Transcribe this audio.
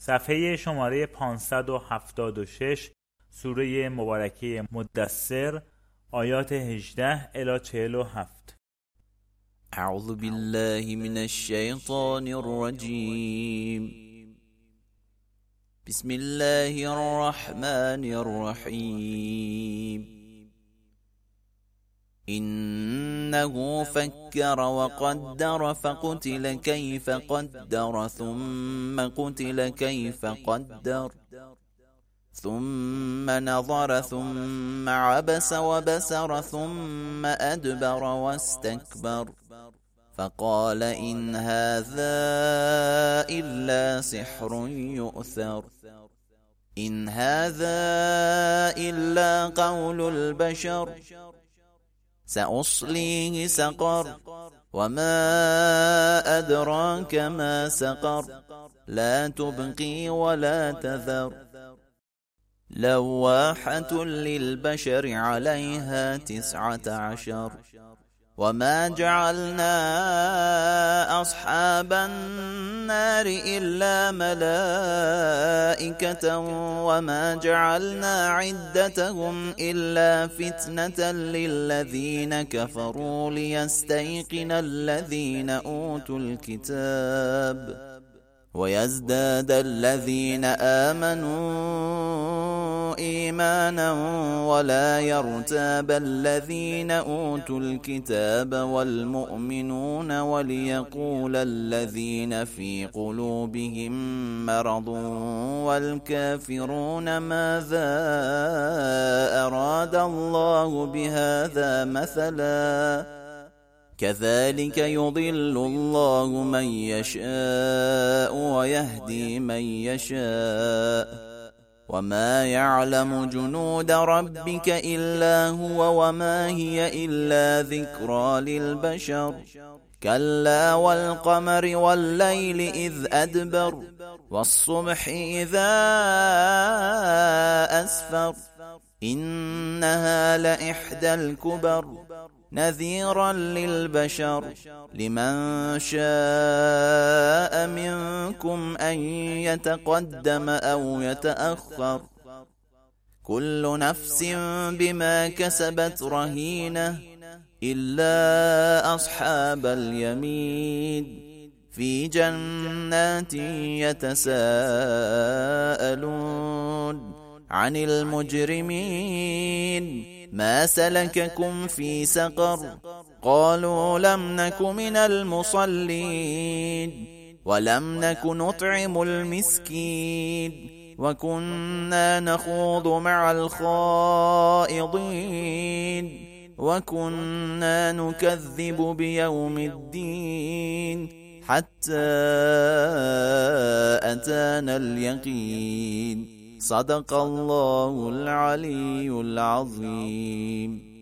صفحه شماره 576 سوره مبارکه مدثر آیات 18 الی 47. اعوذ بالله من الشیطان الرجیم. بسم الله الرحمن الرحیم. إنه فكر وقدر فقتل كيف قدر ثم قتل كيف قدر ثم نظر ثم عبس وبسر ثم أدبر واستكبر فقال إن هذا إلا سحر يؤثر إن هذا إلا قول البشر سأصليه سقر وما أدراك ما سقر لا تبقي ولا تذر لواحة للبشر عليها 19 وما جعلنا أصحاب النار إلا ملائكة وما جعلنا عدتهم إلا فتنة للذين كفروا ليستيقن الذين أوتوا الكتاب ويزداد الذين آمنوا إيمانا ولا يرتاب الذين أوتوا الكتاب والمؤمنون وليقول الذين في قلوبهم مرض والكافرون ماذا أراد الله بهذا مثلا كذلك يضل الله من يشاء ويهدي من يشاء وما يعلم جنود ربك إلا هو وما هي إلا ذكرى للبشر كلا والقمر والليل إذ أدبر والصبح إذا أسفر إنها لإحدى الكبر نذيرا للبشر لمن شاء منكم أن يتقدم أو يتأخر كل نفس بما كسبت رهينة إلا أصحاب اليمين في جنات يتساءلون عن المجرمين ما سلككم في سقر قالوا لم نك من المصلين ولم نك نطعم المسكين وكنا نخوض مع الخائضين وكنا نكذب بيوم الدين حتى أتانا اليقين صدق الله العلي العظيم.